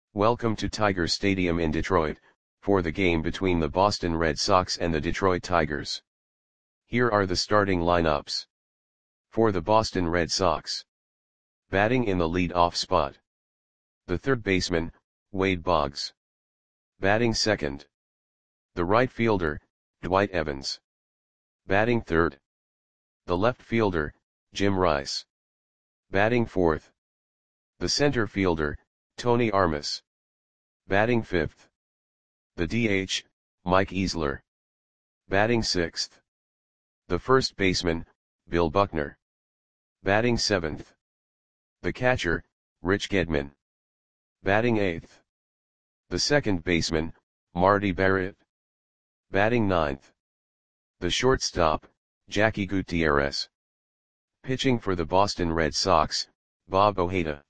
Welcome to Tiger Stadium in Detroit, for the game between the Boston Red Sox and the Detroit Tigers. Here are the starting lineups. For the Boston Red Sox. Batting in the lead-off spot. The third baseman, Wade Boggs. Batting second. The right fielder, Dwight Evans. Batting third. The left fielder, Jim Rice. Batting fourth. The center fielder, Tony Armas. Batting fifth. The DH, Mike Easler. Batting sixth. The first baseman, Bill Buckner. Batting seventh. The catcher, Rich Gedman. Batting eighth. The second baseman, Marty Barrett. Batting ninth. The shortstop, Jackie Gutierrez. Pitching for the Boston Red Sox, Bob Ojeda.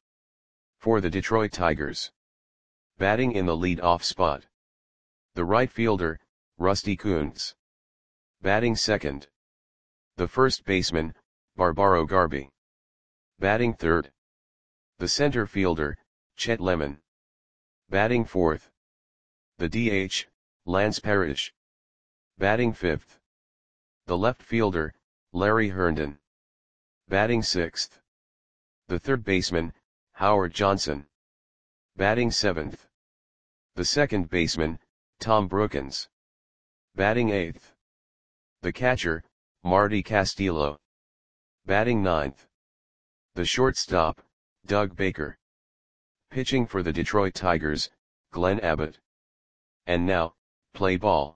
For the Detroit Tigers. Batting in the lead-off spot. The right fielder, Rusty Kuntz. Batting second. The first baseman, Barbaro Garby. Batting third. The center fielder, Chet Lemon. Batting fourth. The DH, Lance Parrish. Batting fifth. The left fielder, Larry Herndon. Batting sixth. The third baseman, Howard Johnson. Batting seventh. The second baseman, Tom Brookins. Batting eighth. The catcher, Marty Castillo. Batting ninth. The shortstop, Doug Baker. Pitching for the Detroit Tigers, Glenn Abbott. And now, play ball.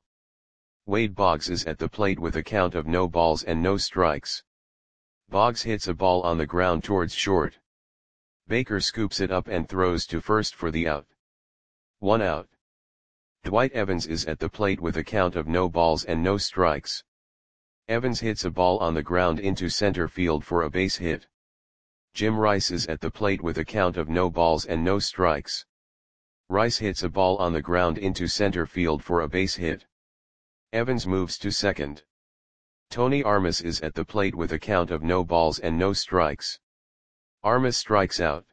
Wade Boggs is at the plate with a count of no balls and no strikes. Boggs hits a ball on the ground towards short. Baker scoops it up and throws to first for the out. 1 out. Dwight Evans is at the plate with a count of no balls and no strikes. Evans hits a ball on the ground into center field for a base hit. Jim Rice is at the plate with a count of no balls and no strikes. Rice hits a ball on the ground into center field for a base hit. Evans moves to second. Tony Armas is at the plate with a count of no balls and no strikes. Armas strikes out.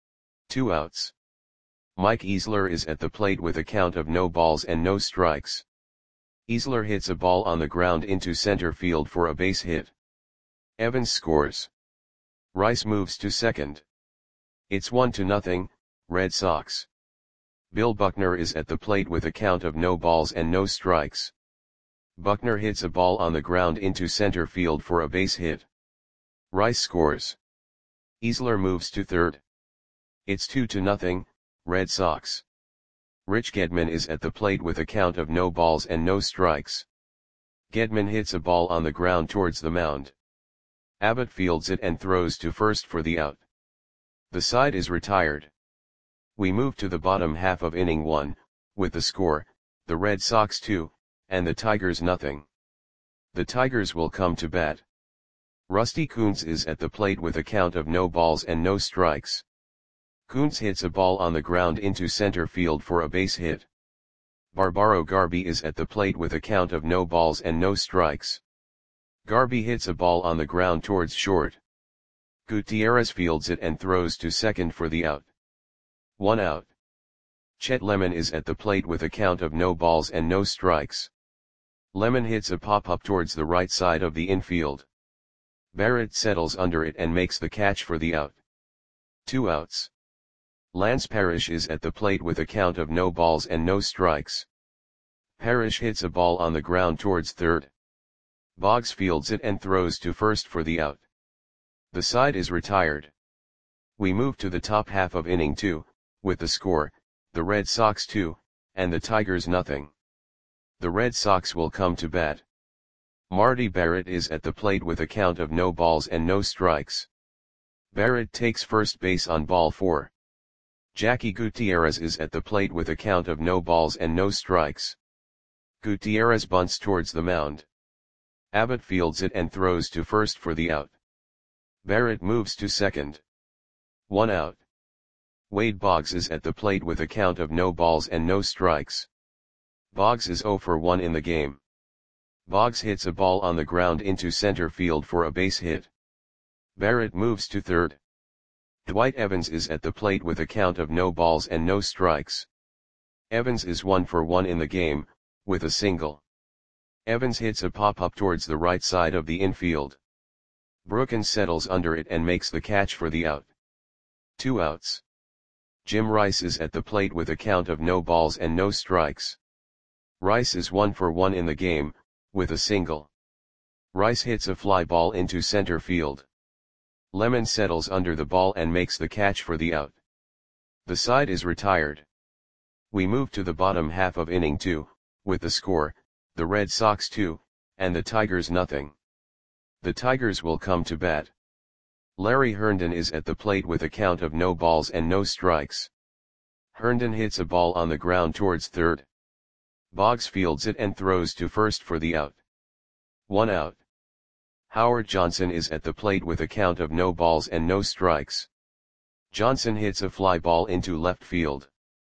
2 outs. Mike Easler is at the plate with a count of no balls and no strikes. Easler hits a ball on the ground into center field for a base hit. Evans scores. Rice moves to second. It's 1-0, Red Sox. Bill Buckner is at the plate with a count of no balls and no strikes. Buckner hits a ball on the ground into center field for a base hit. Rice scores. Easler moves to third. It's 2-0, Red Sox. Rich Gedman is at the plate with a count of no balls and no strikes. Gedman hits a ball on the ground towards the mound. Abbott fields it and throws to first for the out. The side is retired. We move to the bottom half of inning 1, with the score, the Red Sox 2, and the Tigers 0. The Tigers will come to bat. Rusty Kuntz is at the plate with a count of no balls and no strikes. Kuntz hits a ball on the ground into center field for a base hit. Barbaro Garby is at the plate with a count of no balls and no strikes. Garby hits a ball on the ground towards short. Gutierrez fields it and throws to second for the out. 1 out. Chet Lemon is at the plate with a count of no balls and no strikes. Lemon hits a pop-up towards the right side of the infield. Barrett settles under it and makes the catch for the out. 2 outs. Lance Parrish is at the plate with a count of no balls and no strikes. Parrish hits a ball on the ground towards third. Boggs fields it and throws to first for the out. The side is retired. We move to the top half of inning 2, with the score, the Red Sox 2, and the Tigers 0. The Red Sox will come to bat. Marty Barrett is at the plate with a count of no balls and no strikes. Barrett takes first base on ball 4. Jackie Gutierrez is at the plate with a count of no balls and no strikes. Gutierrez bunts towards the mound. Abbott fields it and throws to first for the out. Barrett moves to second. 1 out. Wade Boggs is at the plate with a count of no balls and no strikes. Boggs is 0 for 1 in the game. Boggs hits a ball on the ground into center field for a base hit. Barrett moves to third. Dwight Evans is at the plate with a count of no balls and no strikes. Evans is 1 for 1 in the game, with a single. Evans hits a pop-up towards the right side of the infield. Brookins settles under it and makes the catch for the out. 2 outs. Jim Rice is at the plate with a count of no balls and no strikes. Rice is 1 for 1 in the game, with a single. Rice hits a fly ball into center field. Lemon settles under the ball and makes the catch for the out. The side is retired. We move to the bottom half of inning 2, with the score, the Red Sox 2, and the Tigers nothing. The Tigers will come to bat. Larry Herndon is at the plate with a count of no balls and no strikes. Herndon hits a ball on the ground towards third. Boggs fields it and throws to first for the out. 1 out. Howard Johnson is at the plate with a count of no balls and no strikes. Johnson hits a fly ball into left field.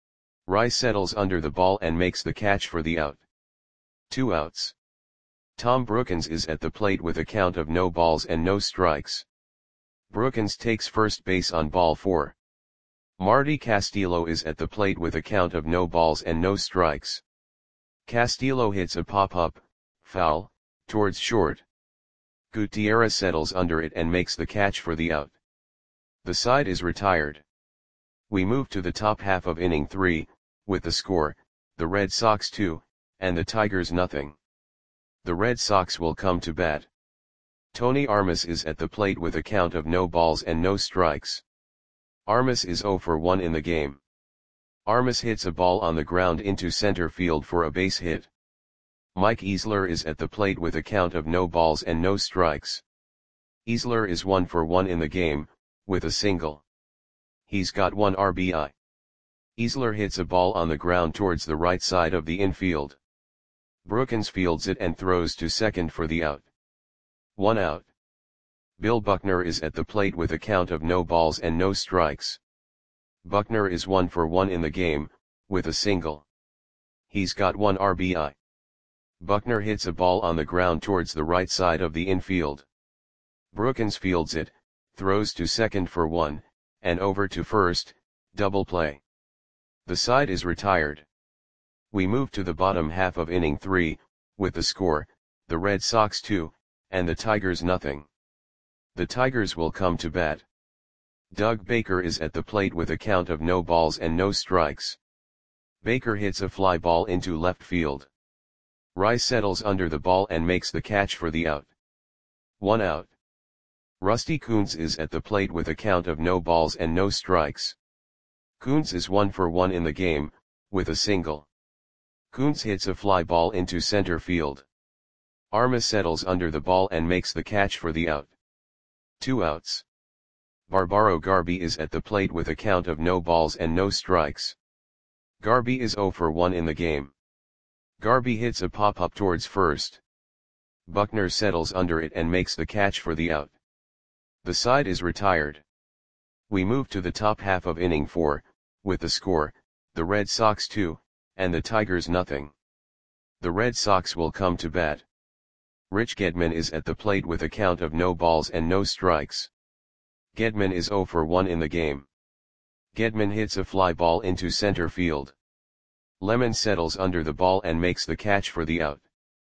Rice settles under the ball and makes the catch for the out. 2 outs. Tom Brookins is at the plate with a count of no balls and no strikes. Brookins takes first base on ball 4. Marty Castillo is at the plate with a count of no balls and no strikes. Castillo hits a pop-up, foul, towards short. Gutierrez settles under it and makes the catch for the out. The side is retired. We move to the top half of inning 3, with the score, the Red Sox 2, and the Tigers nothing. The Red Sox will come to bat. Tony Armas is at the plate with a count of no balls and no strikes. Armas is 0 for 1 in the game. Armas hits a ball on the ground into center field for a base hit. Mike Easler is at the plate with a count of no balls and no strikes. Easler is 1 for 1 in the game, with a single. He's got 1 RBI. Easler hits a ball on the ground towards the right side of the infield. Brookins fields it and throws to second for the out. 1 out. Bill Buckner is at the plate with a count of no balls and no strikes. Buckner is 1 for 1 in the game, with a single. He's got 1 RBI. Buckner hits a ball on the ground towards the right side of the infield. Brookins fields it, throws to second for 1, and over to first, double play. The side is retired. We move to the bottom half of inning 3, with the score, the Red Sox 2, and the Tigers nothing. The Tigers will come to bat. Doug Baker is at the plate with a count of no balls and no strikes. Baker hits a fly ball into left field. Rice settles under the ball and makes the catch for the out. 1 out. Rusty Kuntz is at the plate with a count of no balls and no strikes. Kuntz is 1 for 1 in the game, with a single. Kuntz hits a fly ball into center field. Armas settles under the ball and makes the catch for the out. 2 outs. Barbaro Garby is at the plate with a count of no balls and no strikes. Garby is 0 for 1 in the game. Garby hits a pop-up towards first. Buckner settles under it and makes the catch for the out. The side is retired. We move to the top half of inning 4, with the score, the Red Sox 2, and the Tigers nothing. The Red Sox will come to bat. Rich Gedman is at the plate with a count of no balls and no strikes. Gedman is 0 for 1 in the game. Gedman hits a fly ball into center field. Lemon settles under the ball and makes the catch for the out.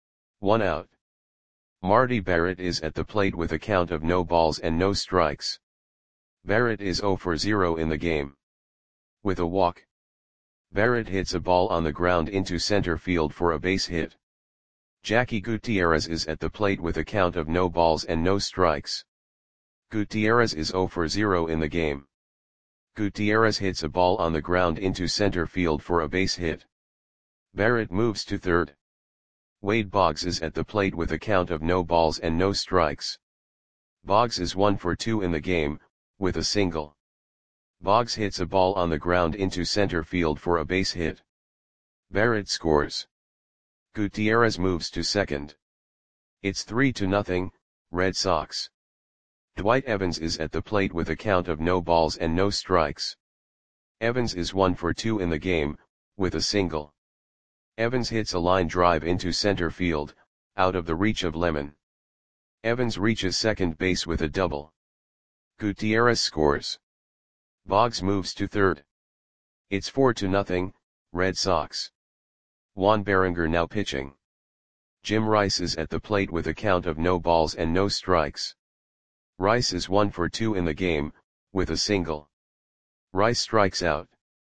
1 out. Marty Barrett is at the plate with a count of no balls and no strikes. Barrett is 0 for 0 in the game. With a walk. Barrett hits a ball on the ground into center field for a base hit. Jackie Gutierrez is at the plate with a count of no balls and no strikes. Gutierrez is 0 for 0 in the game. Gutierrez hits a ball on the ground into center field for a base hit. Barrett moves to third. Wade Boggs is at the plate with a count of no balls and no strikes. Boggs is 1 for 2 in the game, with a single. Boggs hits a ball on the ground into center field for a base hit. Barrett scores. Gutierrez moves to second. It's 3-0, Red Sox. Dwight Evans is at the plate with a count of no balls and no strikes. Evans is 1 for 2 in the game, with a single. Evans hits a line drive into center field, out of the reach of Lemon. Evans reaches second base with a double. Gutierrez scores. Boggs moves to third. It's 4-0, Red Sox. Juan Berenger now pitching. Jim Rice is at the plate with a count of no balls and no strikes. Rice is 1 for 2 in the game, with a single. Rice strikes out.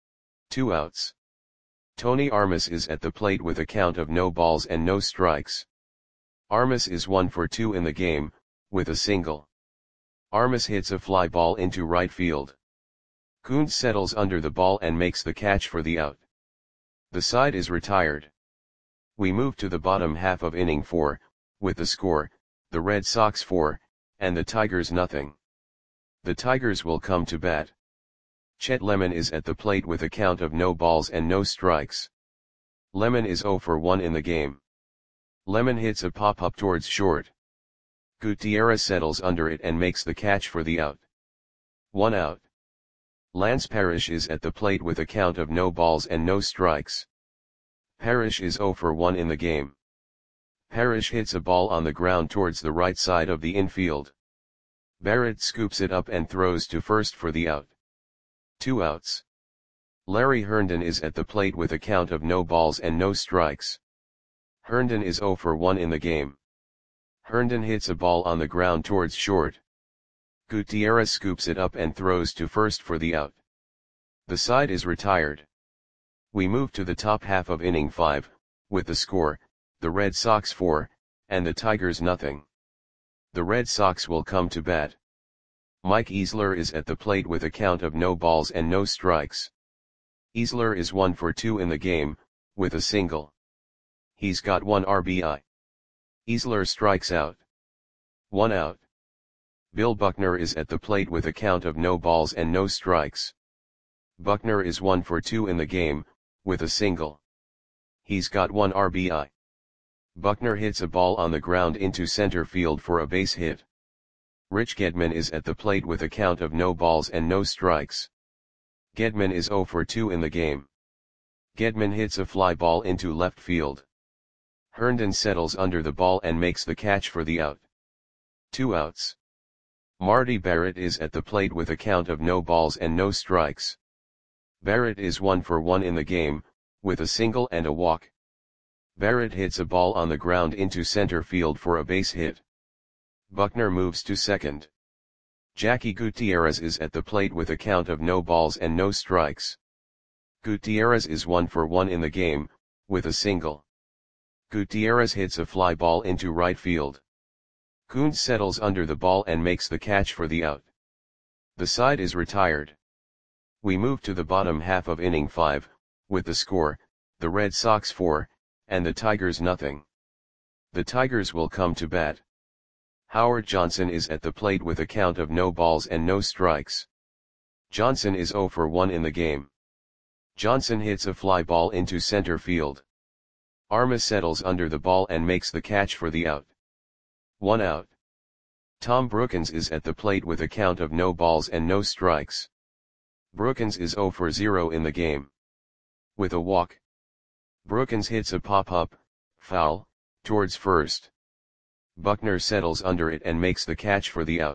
2 outs. Tony Armas is at the plate with a count of no balls and no strikes. Armas is 1 for 2 in the game, with a single. Armas hits a fly ball into right field. Kuntz settles under the ball and makes the catch for the out. The side is retired. We move to the bottom half of inning 4, with the score, the Red Sox 4, and the Tigers 0. The Tigers will come to bat. Chet Lemon is at the plate with a count of no balls and no strikes. Lemon is 0 for 1 in the game. Lemon hits a pop-up towards short. Gutierrez settles under it and makes the catch for the out. 1 out. Lance Parrish is at the plate with a count of no balls and no strikes. Parrish is 0 for 1 in the game. Parrish hits a ball on the ground towards the right side of the infield. Barrett scoops it up and throws to first for the out. 2 outs. Larry Herndon is at the plate with a count of no balls and no strikes. Herndon is 0 for 1 in the game. Herndon hits a ball on the ground towards short. Gutierrez scoops it up and throws to first for the out. The side is retired. We move to the top half of inning 5, with the score, the Red Sox 4, and the Tigers 0. The Red Sox will come to bat. Mike Easler is at the plate with a count of no balls and no strikes. Easler is 1 for 2 in the game, with a single. He's got 1 RBI. Easler strikes out. 1 out. Bill Buckner is at the plate with a count of no balls and no strikes. Buckner is 1 for 2 in the game, with a single. He's got 1 RBI. Buckner hits a ball on the ground into center field for a base hit. Rich Gedman is at the plate with a count of no balls and no strikes. Gedman is 0 for 2 in the game. Gedman hits a fly ball into left field. Herndon settles under the ball and makes the catch for the out. 2 outs. Marty Barrett is at the plate with a count of no balls and no strikes. Barrett is 1 for 1 in the game, with a single and a walk. Barrett hits a ball on the ground into center field for a base hit. Buckner moves to second. Jackie Gutierrez is at the plate with a count of no balls and no strikes. Gutierrez is 1 for 1 in the game, with a single. Gutierrez hits a fly ball into right field. Kuntz settles under the ball and makes the catch for the out. The side is retired. We move to the bottom half of inning 5, with the score, the Red Sox 4, and the Tigers 0. The Tigers will come to bat. Howard Johnson is at the plate with a count of no balls and no strikes. Johnson is 0 for 1 in the game. Johnson hits a fly ball into center field. Armas settles under the ball and makes the catch for the out. 1 out. Tom Brookins is at the plate with a count of no balls and no strikes. Brookins is 0 for 0 in the game. With a walk. Brookins hits a pop-up, foul, towards first. Buckner settles under it and makes the catch for the out.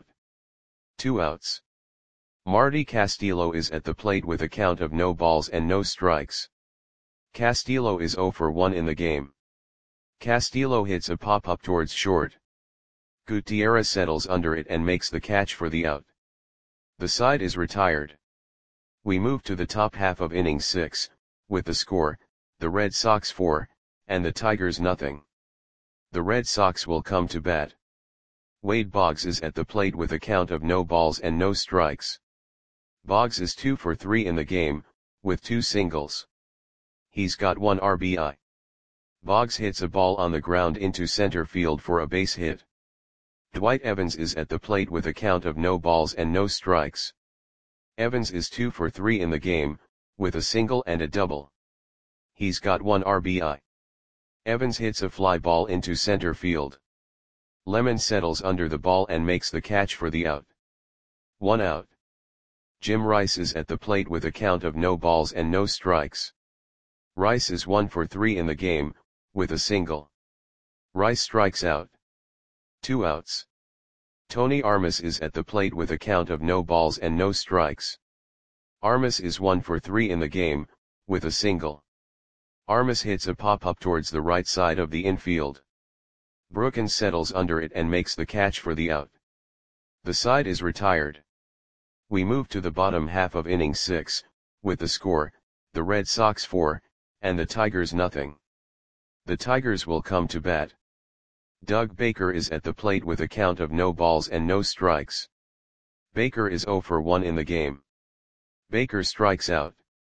2 outs. Marty Castillo is at the plate with a count of no balls and no strikes. Castillo is 0 for 1 in the game. Castillo hits a pop-up towards short. Gutierrez settles under it and makes the catch for the out. The side is retired. We move to the top half of inning 6, with the score, the Red Sox 4, and the Tigers 0. The Red Sox will come to bat. Wade Boggs is at the plate with a count of no balls and no strikes. Boggs is 2 for 3 in the game, with 2 singles. He's got 1 RBI. Boggs hits a ball on the ground into center field for a base hit. Dwight Evans is at the plate with a count of no balls and no strikes. Evans is 2 for 3 in the game, with a single and a double. He's got 1 RBI. Evans hits a fly ball into center field. Lemon settles under the ball and makes the catch for the out. 1 out. Jim Rice is at the plate with a count of no balls and no strikes. Rice is 1 for 3 in the game, with a single. Rice strikes out. 2 outs. Tony Armas is at the plate with a count of no balls and no strikes. Armas is 1 for 3 in the game, with a single. Armas hits a pop-up towards the right side of the infield. Brookins settles under it and makes the catch for the out. The side is retired. We move to the bottom half of inning 6, with the score, the Red Sox 4, and the Tigers nothing. The Tigers will come to bat. Doug Baker is at the plate with a count of no balls and no strikes. Baker is 0 for 1 in the game. Baker strikes out.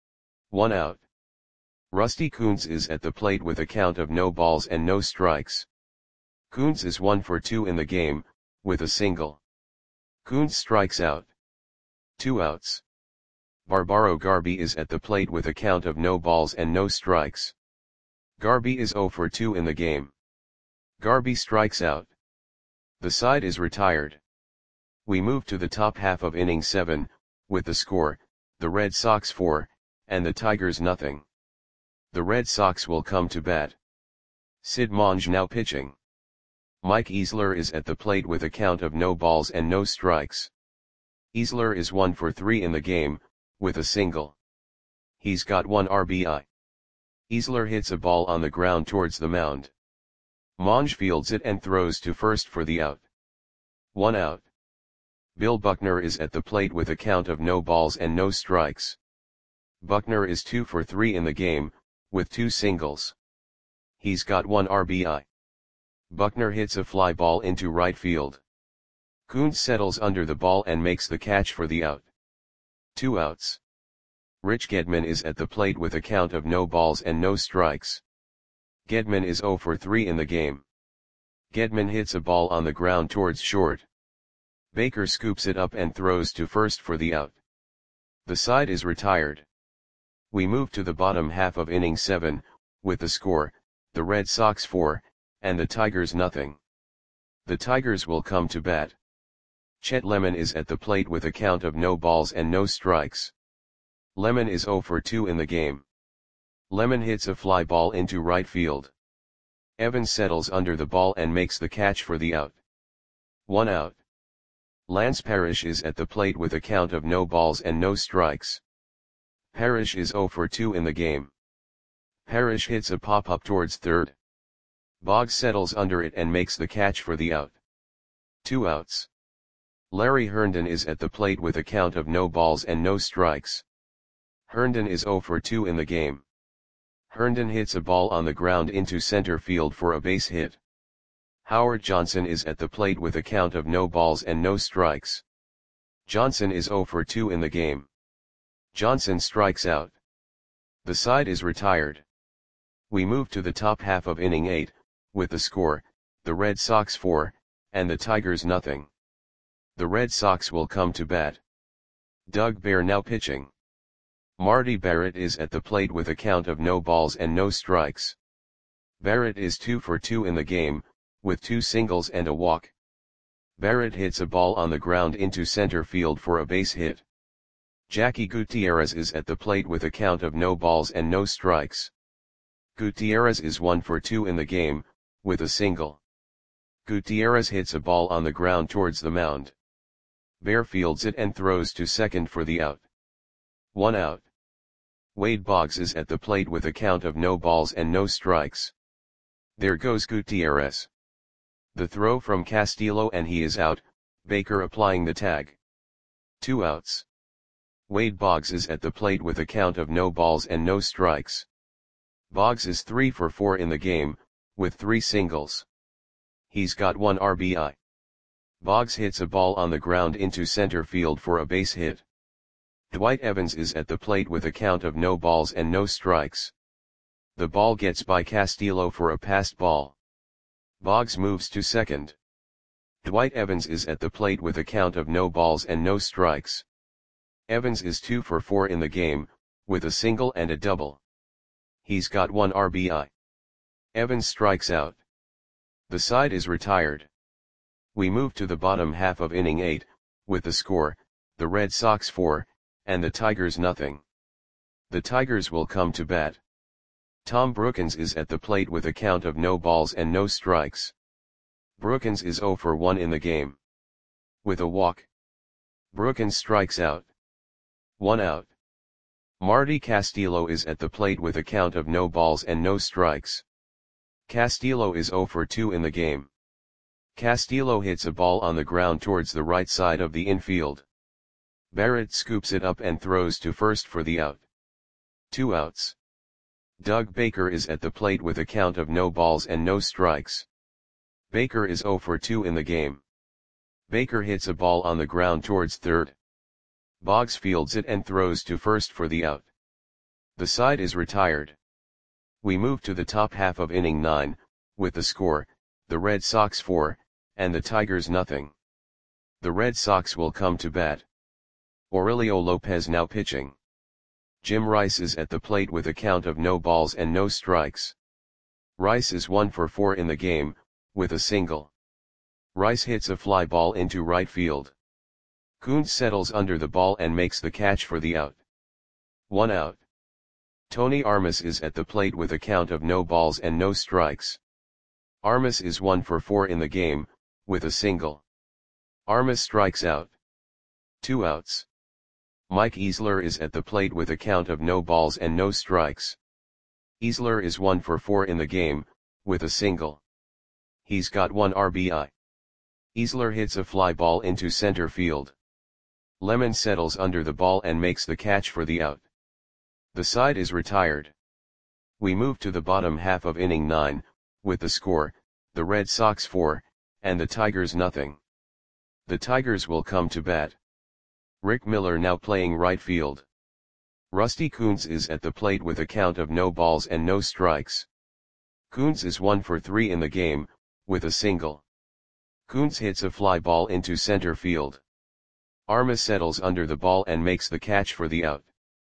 1 out. Rusty Kuntz is at the plate with a count of no balls and no strikes. Kuntz is 1 for 2 in the game, with a single. Kuntz strikes out. 2 outs. Barbaro Garby is at the plate with a count of no balls and no strikes. Garby is 0 for 2 in the game. Garby strikes out. The side is retired. We move to the top half of inning 7, with the score, the Red Sox 4, and the Tigers nothing. The Red Sox will come to bat. Sid Monge now pitching. Mike Easler is at the plate with a count of no balls and no strikes. Easler is 1 for 3 in the game, with a single. He's got 1 RBI. Easler hits a ball on the ground towards the mound. Monge fields it and throws to first for the out. 1 out. Bill Buckner is at the plate with a count of no balls and no strikes. Buckner is 2 for 3 in the game, with 2 singles. He's got 1 RBI. Buckner hits a fly ball into right field. Kuntz settles under the ball and makes the catch for the out. 2 outs. Rich Gedman is at the plate with a count of no balls and no strikes. Gedman is 0 for 3 in the game. Gedman hits a ball on the ground towards short. Baker scoops it up and throws to first for the out. The side is retired. We move to the bottom half of inning 7, with the score, the Red Sox 4, and the Tigers nothing. The Tigers will come to bat. Chet Lemon is at the plate with a count of no balls and no strikes. Lemon is 0 for 2 in the game. Lemon hits a fly ball into right field. Evans settles under the ball and makes the catch for the out. 1 out. Lance Parrish is at the plate with a count of no balls and no strikes. Parrish is 0 for 2 in the game. Parrish hits a pop-up towards third. Boggs settles under it and makes the catch for the out. 2 outs. Larry Herndon is at the plate with a count of no balls and no strikes. Herndon is 0 for 2 in the game. Herndon hits a ball on the ground into center field for a base hit. Howard Johnson is at the plate with a count of no balls and no strikes. Johnson is 0 for 2 in the game. Johnson strikes out. The side is retired. We move to the top half of inning 8, with the score, the Red Sox 4, and the Tigers nothing. The Red Sox will come to bat. Doug Bear now pitching. Marty Barrett is at the plate with a count of no balls and no strikes. Barrett is 2 for 2 in the game, with 2 singles and a walk. Barrett hits a ball on the ground into center field for a base hit. Jackie Gutierrez is at the plate with a count of no balls and no strikes. Gutierrez is 1 for 2 in the game, with a single. Gutierrez hits a ball on the ground towards the mound. Bear fields it and throws to second for the out. 1 out. Wade Boggs is at the plate with a count of no balls and no strikes. There goes Gutierrez. The throw from Castillo and he is out, Baker applying the tag. 2 outs. Wade Boggs is at the plate with a count of no balls and no strikes. Boggs is 3 for 4 in the game, with 3 singles. He's got 1 RBI. Boggs hits a ball on the ground into center field for a base hit. Dwight Evans is at the plate with a count of no balls and no strikes. The ball gets by Castillo for a passed ball. Boggs moves to second. Dwight Evans is at the plate with a count of no balls and no strikes. Evans is 2 for 4 in the game, with a single and a double. He's got 1 RBI. Evans strikes out. The side is retired. We move to the bottom half of inning 8, with the score, the Red Sox 4, and the Tigers nothing. The Tigers will come to bat. Tom Brookins is at the plate with a count of no balls and no strikes. Brookins is 0 for 1 in the game. With a walk. Brookins strikes out. 1 out. Marty Castillo is at the plate with a count of no balls and no strikes. Castillo is 0 for 2 in the game. Castillo hits a ball on the ground towards the right side of the infield. Barrett scoops it up and throws to first for the out. 2 outs. Doug Baker is at the plate with a count of no balls and no strikes. Baker is 0 for 2 in the game. Baker hits a ball on the ground towards third. Boggs fields it and throws to first for the out. The side is retired. We move to the top half of inning 9, with the score, the Red Sox 4, and the Tigers nothing. The Red Sox will come to bat. Aurelio Lopez now pitching. Jim Rice is at the plate with a count of no balls and no strikes. Rice is 1 for 4 in the game, with a single. Rice hits a fly ball into right field. Coons settles under the ball and makes the catch for the out. 1 out. Tony Armas is at the plate with a count of no balls and no strikes. Armas is 1 for 4 in the game, with a single. Armas strikes out. 2 outs. Mike Easler is at the plate with a count of no balls and no strikes. Easler is 1 for 4 in the game, with a single. He's got 1 RBI. Easler hits a fly ball into center field. Lemon settles under the ball and makes the catch for the out. The side is retired. We move to the bottom half of inning 9, with the score, the Red Sox 4, and the Tigers nothing. The Tigers will come to bat. Rick Miller now playing right field. Rusty Coons is at the plate with a count of no balls and no strikes. Coons is 1 for 3 in the game, with a single. Coons hits a fly ball into center field. Armas settles under the ball and makes the catch for the out.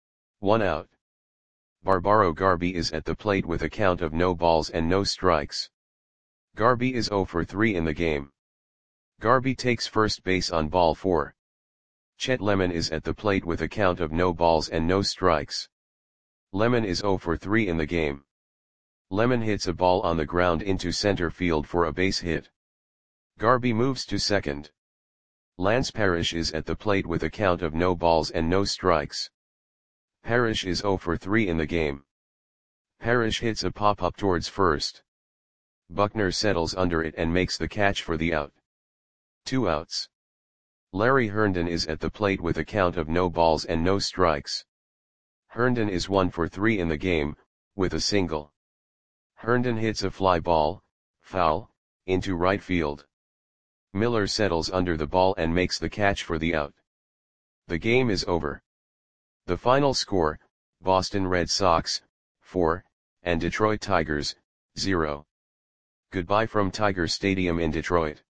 1 out. Barbaro Garby is at the plate with a count of no balls and no strikes. Garby is 0 for 3 in the game. Garby takes first base on ball 4. Chet Lemon is at the plate with a count of no balls and no strikes. Lemon is 0 for 3 in the game. Lemon hits a ball on the ground into center field for a base hit. Garby moves to second. Lance Parrish is at the plate with a count of no balls and no strikes. Parrish is 0 for 3 in the game. Parrish hits a pop-up towards first. Buckner settles under it and makes the catch for the out. 2 outs. Larry Herndon is at the plate with a count of no balls and no strikes. Herndon is 1 for 3 in the game, with a single. Herndon hits a fly ball, foul, into right field. Miller settles under the ball and makes the catch for the out. The game is over. The final score, Boston Red Sox, 4, and Detroit Tigers, 0. Goodbye from Tiger Stadium in Detroit.